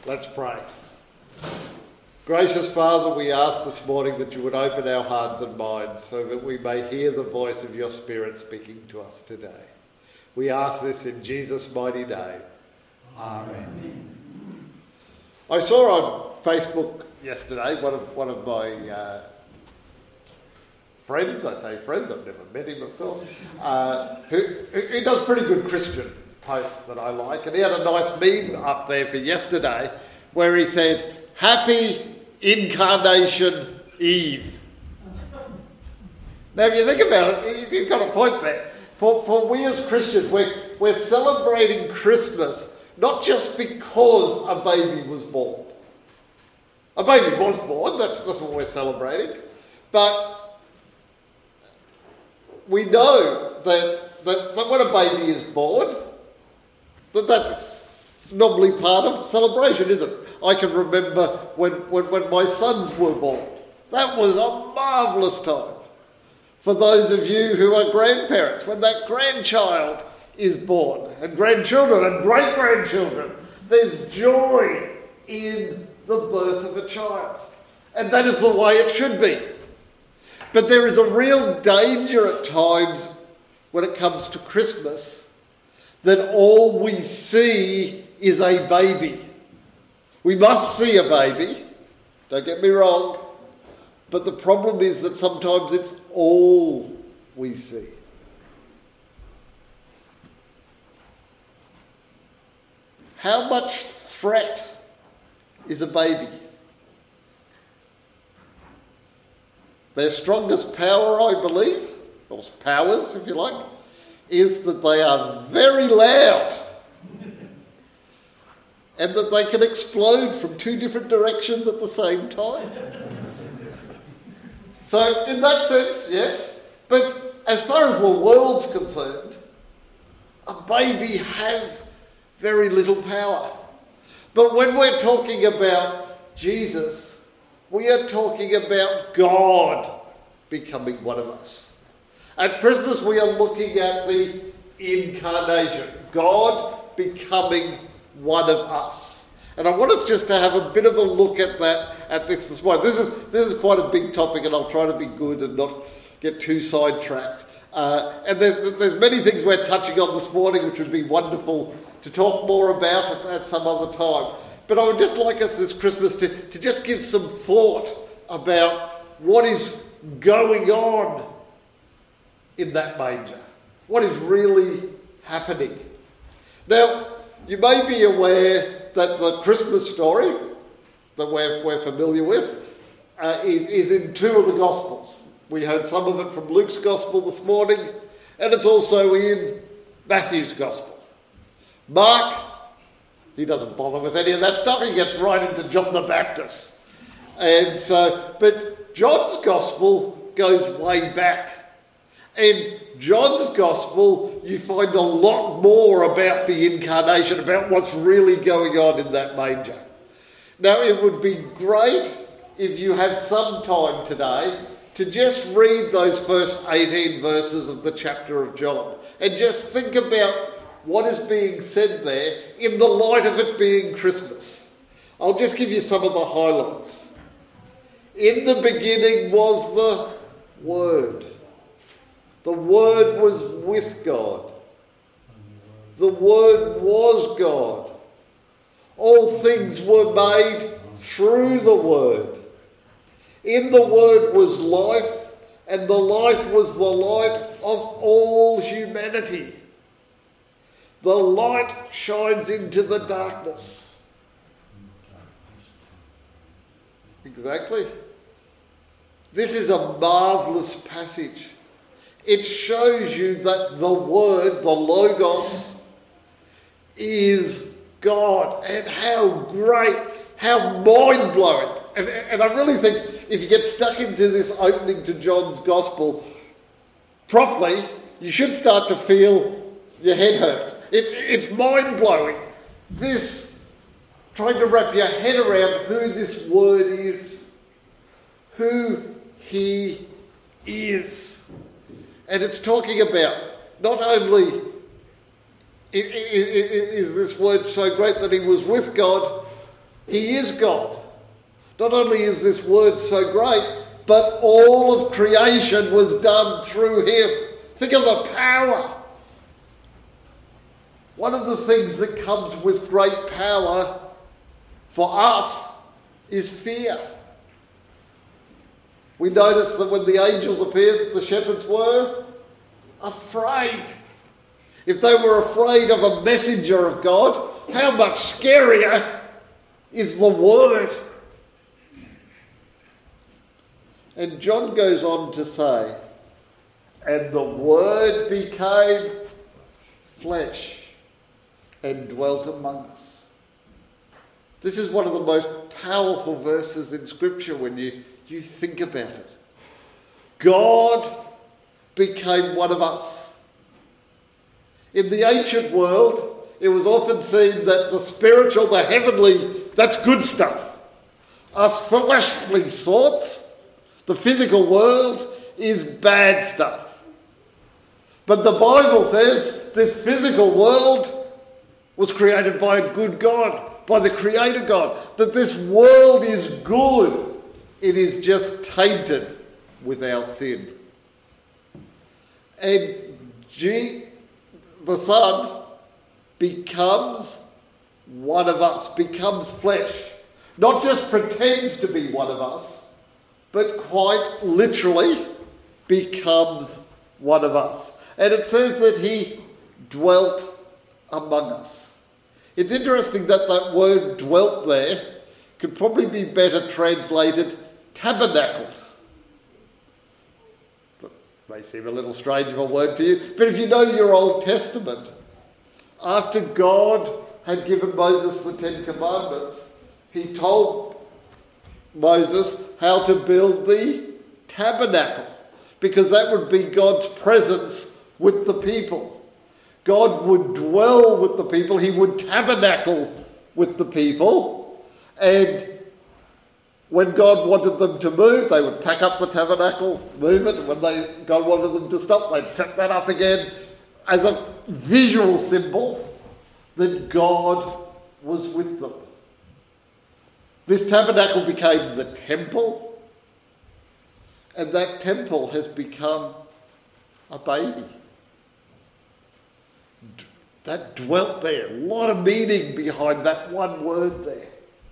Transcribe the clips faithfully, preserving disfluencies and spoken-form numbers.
Let's pray. Gracious Father, we ask this morning that you would open our hearts and minds so that we may hear the voice of your Spirit speaking to us today. We ask this in Jesus' mighty name. Amen. I saw on Facebook yesterday one of one of my uh, friends, I say friends, I've never met him of course, uh, who, who does pretty good Christian posts that I like, and he had a nice meme up there for yesterday where he said, "Happy Incarnation Eve." Now if you think about it, he's got a point there. For, for we as Christians, we're, we're celebrating Christmas not just because a baby was born. A baby was born, that's, that's what we're celebrating. But we know that, that, that when a baby is born, that that's normally part of celebration, isn't it? I can remember when, when, when my sons were born. That was a marvellous time. For those of you who are grandparents, when that grandchild is born, and grandchildren and great-grandchildren, there's joy in the birth of a child. And that is the way it should be. But there is a real danger at times when it comes to Christmas that all we see is a baby. We must see a baby, don't get me wrong, but the problem is that sometimes it's all we see. How much threat is a baby? Their strongest power, I believe, or powers if you like, is that they are very loud and that they can explode from two different directions at the same time. So in that sense, yes, but as far as the world's concerned, a baby has very little power. But when we're talking about Jesus, we are talking about God becoming one of us. At Christmas, we are looking at the incarnation, God becoming one of us. And I want us just to have a bit of a look at that, at this this morning. This is this is quite a big topic, and I'll try to be good and not get too sidetracked. Uh, and there's, there's many things we're touching on this morning, which would be wonderful to talk more about at, at some other time. But I would just like us this Christmas to, to just give some thought about what is going on in that manger. What is really happening. Now, you may be aware that the Christmas story that we're, we're familiar with uh, is, is in two of the Gospels. We heard some of it from Luke's Gospel this morning, and it's also in Matthew's Gospel. Mark, he doesn't bother with any of that stuff. He gets right into John the Baptist. And so, but John's Gospel goes way back. In John's Gospel, you find a lot more about the incarnation, about what's really going on in that manger. Now, it would be great if you have some time today to just read those first eighteen verses of the chapter of John and just think about what is being said there in the light of it being Christmas. I'll just give you some of the highlights. In the beginning was the Word. The Word was with God. The Word was God. All things were made through the Word. In the Word was life, and the life was the light of all humanity. The light shines into the darkness. Exactly. This is a marvellous passage. It shows you that the Word, the Logos, is God. And how great, how mind-blowing. And, and I really think if you get stuck into this opening to John's Gospel properly, you should start to feel your head hurt. It, it's mind-blowing. This, trying to wrap your head around who this Word is, who He is. And it's talking about not only is this Word so great that He was with God, He is God. Not only is this word so great, but all of creation was done through him. Think of the power. One of the things that comes with great power for us is fear. We notice that when the angels appeared, the shepherds were afraid. If they were afraid of a messenger of God, how much scarier is the word? And John goes on to say, and the word became flesh and dwelt among us. This is one of the most powerful verses in Scripture when you, you think about it. God became one of us. In the ancient world, it was often seen that the spiritual, the heavenly, that's good stuff. Us fleshly sorts, the physical world, is bad stuff. But the Bible says this physical world was created by a good God, by the Creator God, that this world is good. It is just tainted with our sin. And G, the Son becomes one of us, becomes flesh. Not just pretends to be one of us, but quite literally becomes one of us. And it says that he dwelt among us. It's interesting that that word dwelt there could probably be better translated tabernacled. That may seem a little strange of a word to you, but if you know your Old Testament, after God had given Moses the Ten Commandments, he told Moses how to build the tabernacle, because that would be God's presence with the people. God would dwell with the people. He would tabernacle with the people. And when God wanted them to move, they would pack up the tabernacle, move it. And when they, God wanted them to stop, they'd set that up again as a visual symbol that God was with them. This tabernacle became the temple, and that temple has become a baby. That dwelt there. A lot of meaning behind that one word there.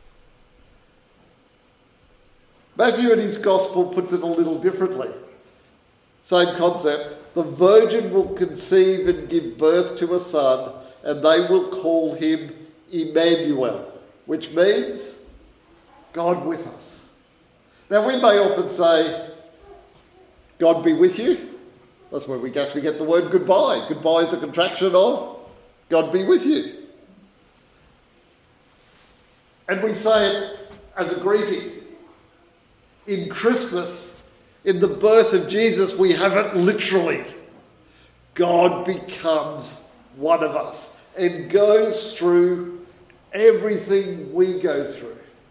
Matthew in his gospel puts it a little differently. Same concept. The virgin will conceive and give birth to a son, and they will call him Emmanuel, which means God with us. Now, we may often say, God be with you. That's where we actually get the word goodbye. Goodbye is a contraction of God be with you. And we say it as a greeting. In Christmas, in the birth of Jesus, we have it literally. God becomes one of us and goes through everything we go through.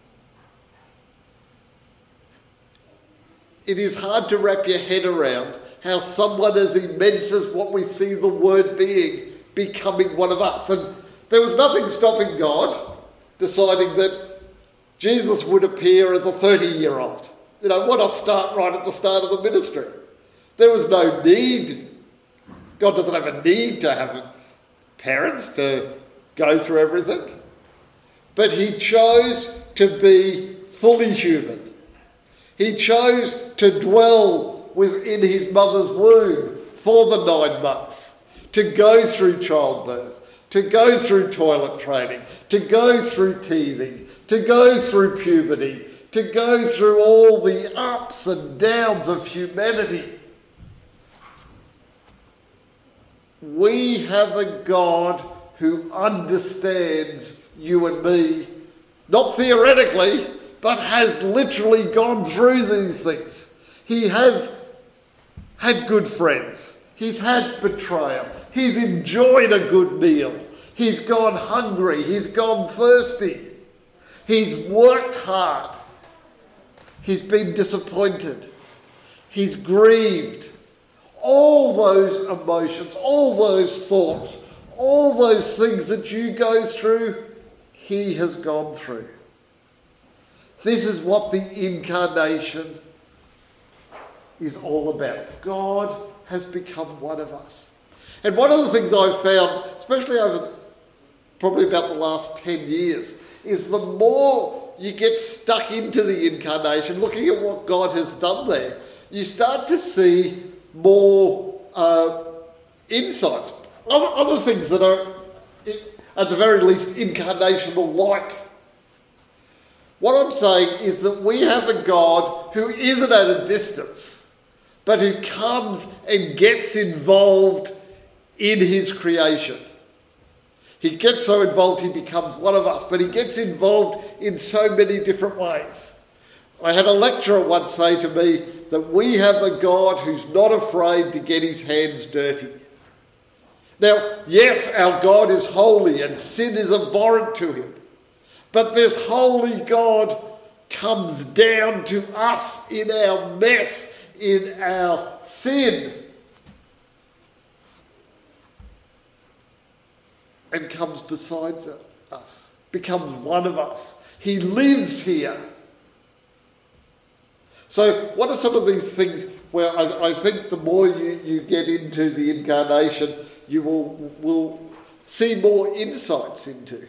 It is hard to wrap your head around how someone as immense as what we see the word being, becoming one of us. And there was nothing stopping God deciding that Jesus would appear as a thirty-year-old. You know, why not start right at the start of the ministry? There was no need. God doesn't have a need to have parents to go through everything. But he chose to be fully human. He chose to dwell within his mother's womb for the nine months, to go through childbirth, to go through toilet training, to go through teething, to go through puberty, to go through all the ups and downs of humanity. We have a God who understands you and me, not theoretically, but has literally gone through these things. He has had good friends. He's had betrayal. He's enjoyed a good meal. He's gone hungry. He's gone thirsty. He's worked hard. He's been disappointed. He's grieved. All those emotions, all those thoughts, all those things that you go through, he has gone through. This is what the incarnation is all about. God has become one of us. And one of the things I've found, especially over probably about the last ten years, is the more you get stuck into the incarnation, looking at what God has done there, you start to see more uh, insights, other, other things that are, at the very least, incarnational-like. What I'm saying is that we have a God who isn't at a distance, but who comes and gets involved in his creation. He gets so involved he becomes one of us, but he gets involved in so many different ways. I had a lecturer once say to me that we have a God who's not afraid to get his hands dirty. Now, yes, our God is holy and sin is abhorrent to him, but this holy God comes down to us in our mess, in our sin, and comes beside us, becomes one of us. He lives here. So what are some of these things where I, I think the more you, you get into the incarnation, you will, will see more insights into?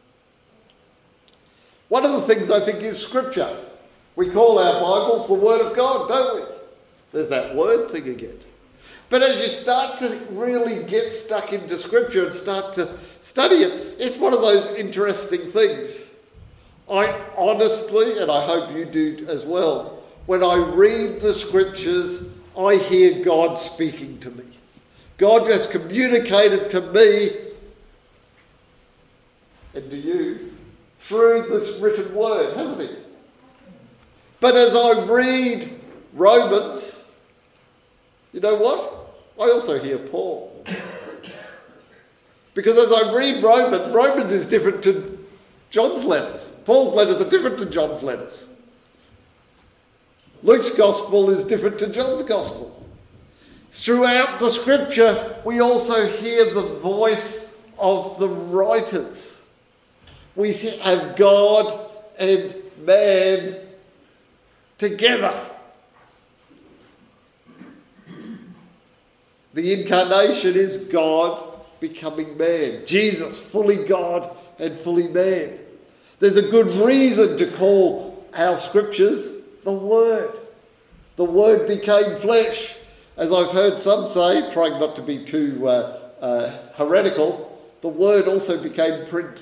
One of the things I think is Scripture. We call our Bibles the Word of God, don't we? There's that word thing again. But as you start to really get stuck into Scripture and start to study it, it's one of those interesting things. I honestly, and I hope you do as well, when I read the Scriptures, I hear God speaking to me. God has communicated to me and to you through this written word, hasn't he? But as I read Romans, you know what? I also hear Paul. Because as I read Romans, Romans is different to John's letters. Paul's letters are different to John's letters. Luke's gospel is different to John's gospel. Throughout the Scripture, we also hear the voice of the writers. We have God and man together. The incarnation is God becoming man. Jesus, fully God and fully man. There's a good reason to call our Scriptures the Word. The Word became flesh. As I've heard some say, trying not to be too uh, uh, heretical, the Word also became print.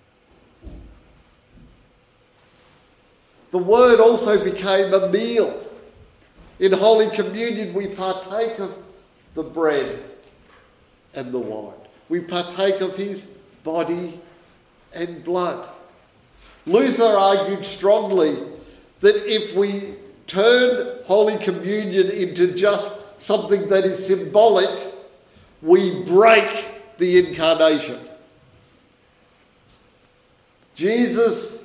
The Word also became a meal. In Holy Communion, we partake of the bread and the wine. We partake of his body and blood. Luther argued strongly that if we turn Holy Communion into just something that is symbolic, we break the incarnation. Jesus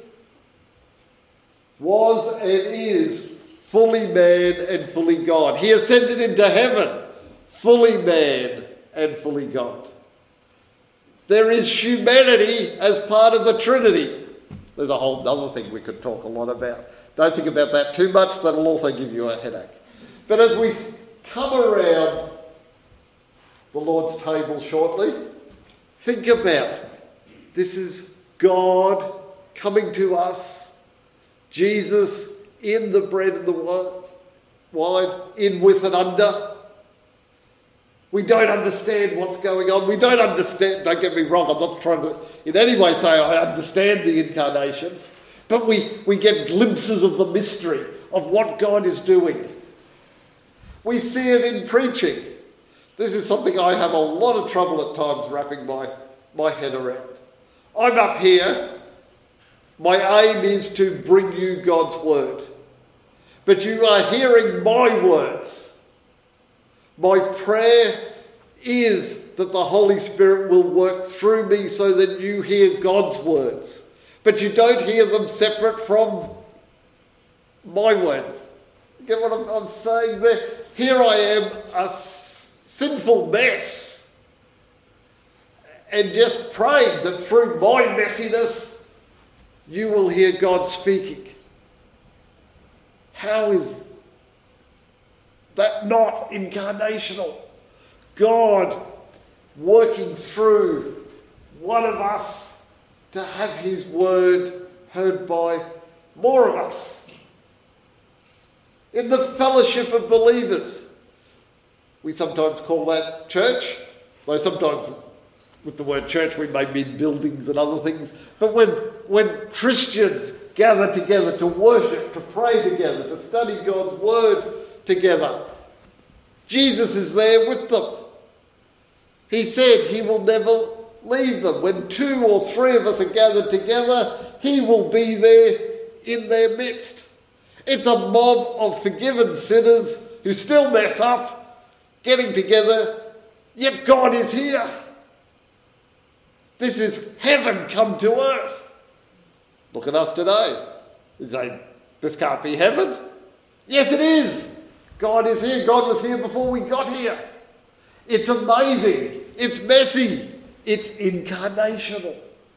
was and is fully man and fully God. He ascended into heaven, fully man and fully God. There is humanity as part of the Trinity. There's a whole other thing we could talk a lot about. Don't think about that too much, that'll also give you a headache. But as we come around the Lord's table shortly, think about this is God coming to us, Jesus in the bread and the wine, in with and under. We don't understand what's going on. We don't understand, don't get me wrong, I'm not trying to in any way say I understand the incarnation, but we, we get glimpses of the mystery of what God is doing. We see it in preaching. This is something I have a lot of trouble at times wrapping my, my head around. I'm up here. My aim is to bring you God's word. But you are hearing my words. My prayer is that the Holy Spirit will work through me so that you hear God's words. But you don't hear them separate from my words. You get what I'm, I'm saying there? Here I am, a s- sinful mess. And just praying that through my messiness, you will hear God speaking. How is that not incarnational? God working through one of us to have his word heard by more of us. In the fellowship of believers. We sometimes call that church, though sometimes with the word church we may mean buildings and other things. But when, when Christians gather together to worship, to pray together, to study God's word together, Jesus is there with them. He said he will never leave them. When two or three of us are gathered together, he will be there in their midst. It's a mob of forgiven sinners who still mess up, getting together, yet God is here. This is heaven come to earth. Look at us today. You say, this can't be heaven? Yes, it is. God is here. God was here before we got here. It's amazing. It's messy. It's incarnational.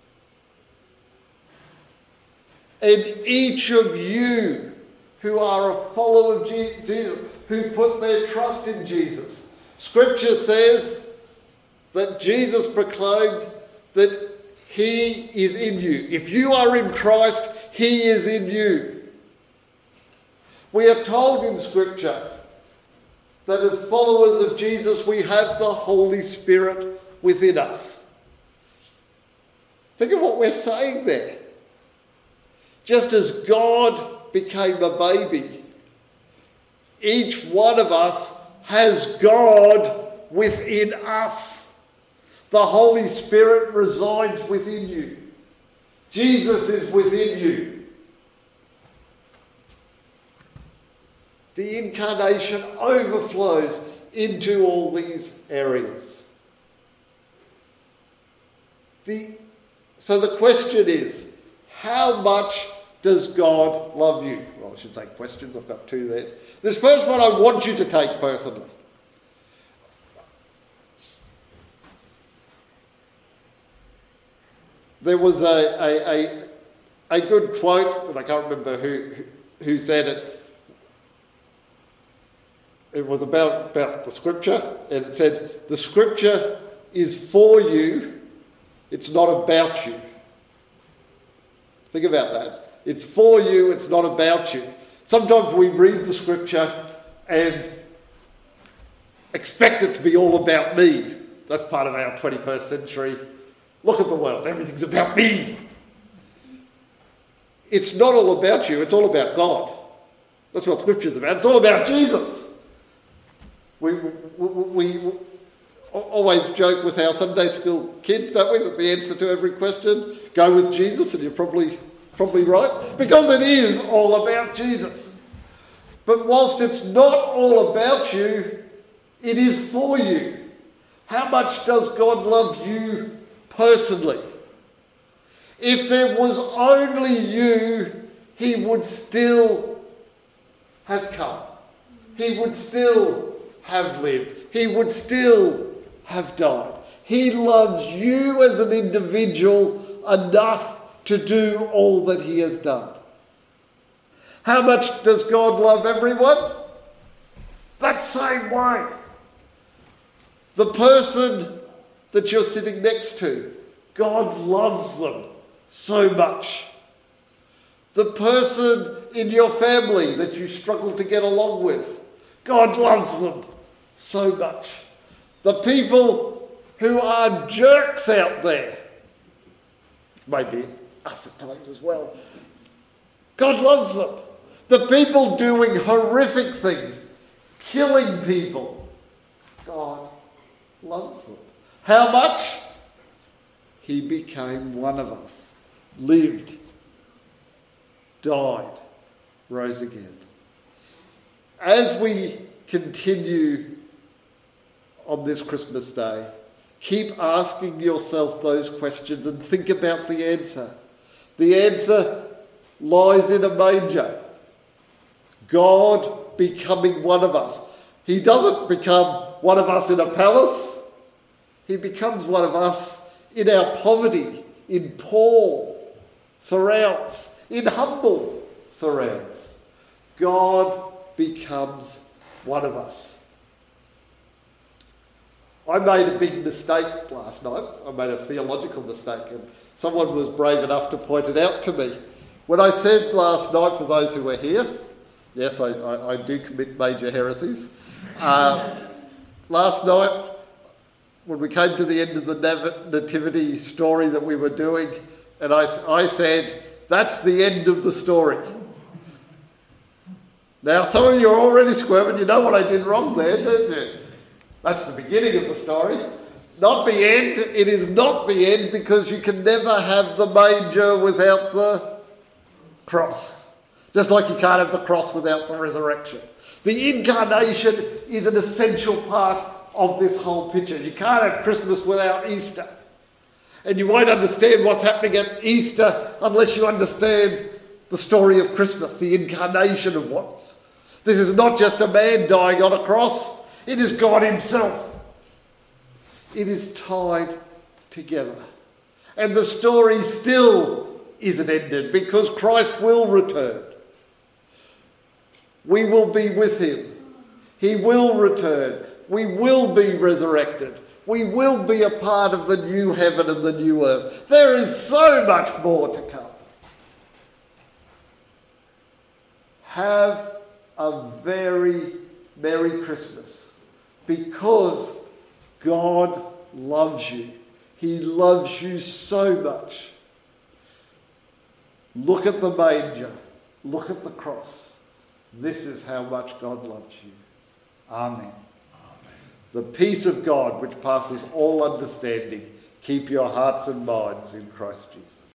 And each of you who are a follower of Jesus, who put their trust in Jesus. Scripture says that Jesus proclaimed that he is in you. If you are in Christ, he is in you. We are told in Scripture that as followers of Jesus, we have the Holy Spirit within us. Think of what we're saying there. Just as God became a baby, each one of us has God within us. The Holy Spirit resides within you. Jesus is within you. The incarnation overflows into all these areas. The, so the question is, how much does God love you? Well, I should say questions. I've got two there. This first one I want you to take personally. There was a, a, a, a good quote, and I can't remember who, who said it. It was about, about the Scripture, and it said, the Scripture is for you, it's not about you. Think about that. It's for you, it's not about you. Sometimes we read the Scripture and expect it to be all about me. That's part of our twenty-first century. Look at the world, everything's about me. It's not all about you, it's all about God. That's what Scripture's about. It's all about Jesus. We, we, we, we always joke with our Sunday school kids, don't we, that the answer to every question, go with Jesus, and you're probably... Probably right, because it is all about Jesus. But whilst it's not all about you, it is for you. How much does God love you personally? If there was only you, he would still have come. He would still have lived. He would still have died. He loves you as an individual enough to do all that he has done. How much does God love everyone? That same way. The person that you're sitting next to, God loves them so much. The person in your family that you struggle to get along with, God loves them so much. The people who are jerks out there, maybe us at times as well. God loves them. The people doing horrific things, killing people, God loves them. How much? He became one of us, lived, died, rose again. As we continue on this Christmas day, keep asking yourself those questions and think about the answer. The answer lies in a manger. God becoming one of us. He doesn't become one of us in a palace. He becomes one of us in our poverty, in poor surrounds, in humble surrounds. God becomes one of us. I made a big mistake last night. I made a theological mistake, and someone was brave enough to point it out to me. When I said last night, for those who were here, yes, I, I, I do commit major heresies. Uh, last night, when we came to the end of the nav- nativity story that we were doing, and I, I said, that's the end of the story. Now, some of you are already squirming. You know what I did wrong there, don't you? That's the beginning of the story. Not the end. It is not the end, because you can never have the manger without the cross. Just like you can't have the cross without the resurrection. The incarnation is an essential part of this whole picture. You can't have Christmas without Easter. And you won't understand what's happening at Easter unless you understand the story of Christmas, the incarnation of what's. This is not just a man dying on a cross. It is God himself. It is tied together. And the story still isn't ended, because Christ will return. We will be with him. He will return. We will be resurrected. We will be a part of the new heaven and the new earth. There is so much more to come. Have a very Merry Christmas, because God loves you. He loves you so much. Look at the manger. Look at the cross. This is how much God loves you. Amen. Amen. The peace of God, which passes all understanding, keep your hearts and minds in Christ Jesus.